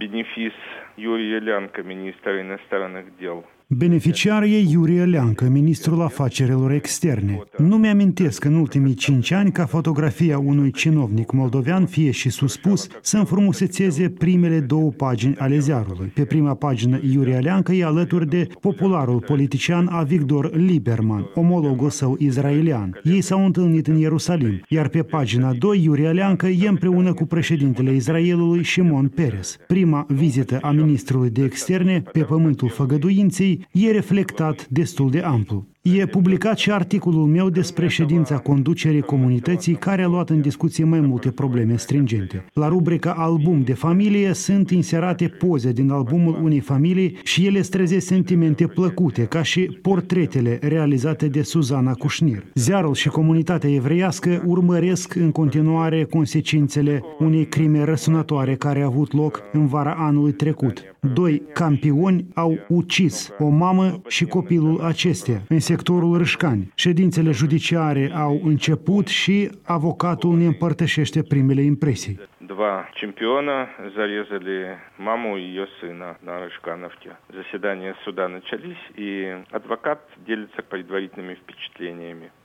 Бенефис Юрия Лянка, министра иностранных дел. Beneficiar e Iurie Leancă, ministrul afacerilor externe. Nu mi-amintesc în ultimii 5 ani ca fotografia unui cinovnic moldovean, fie și suspus, să înfrumusețeze primele 2 pagini ale ziarului. Pe prima pagină Iurie Leancă e alături de popularul politician Avigdor Lieberman, omologul său izraelian. Ei s-au întâlnit în Ierusalim, iar pe pagina 2 Iurie Leancă e împreună cu președintele Israelului Shimon Peres. Prima vizită a ministrului de externe pe pământul făgăduinței e reflectat destul de amplu. E publicat și articolul meu despre ședința conducerii comunității care a luat în discuție mai multe probleme stringente. La rubrica Album de familie sunt inserate poze din albumul unei familii și ele strezesc sentimente plăcute, ca și portretele realizate de Suzana Cușnir. Ziarul și comunitatea evreiască urmăresc în continuare consecințele unei crime răsunătoare care a avut loc în vara anului trecut. 2 campioni au ucis o mamă și copilul acesteia în sectorul Râșcani. Ședințele judiciare au început și avocatul ne împărtășește primele impresii. 2 чемпиона зарезали маму и ее сына на Рыжкановке. Заседания суда начались, и адвокат делится предварительными впечатлениями.